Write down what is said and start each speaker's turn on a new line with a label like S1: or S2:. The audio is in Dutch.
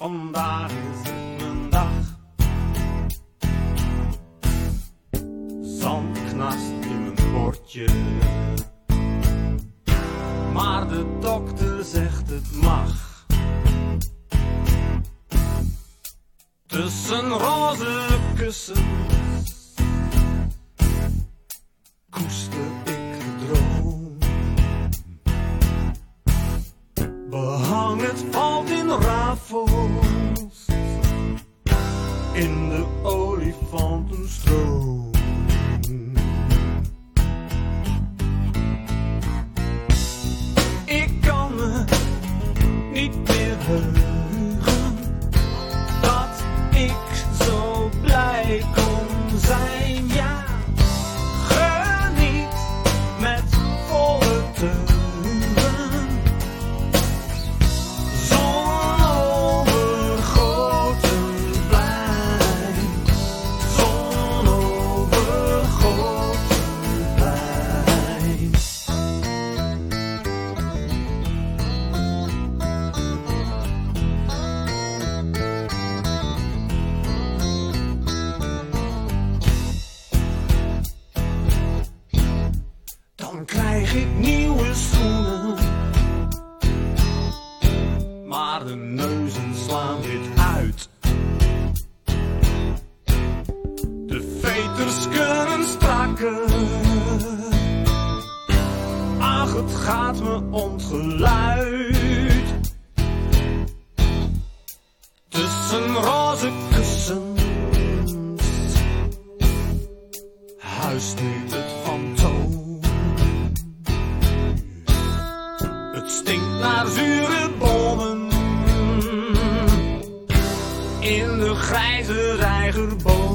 S1: vandaag is het mijn dag. Zand knast in mijn bordje, maar de dokter zegt het mag. Tussen roze kussens koester ik de droom. Behang het valt in rafels, in de olifantenstroom. Ik kan me niet meer heugen dat ik zo blij kon zijn. Ja, geniet met volle teugen. Zon overgoten blij, zon overgoten blij. Dan krijg ik nieuwe schoenen, maar de neuzen slaan dit uit. De veters kunnen strakker, ach het gaat me om het geluid. Tussen roze kussens huist niet het fantoom. Het stinkt naar zure bomen in de grijze reigerboom.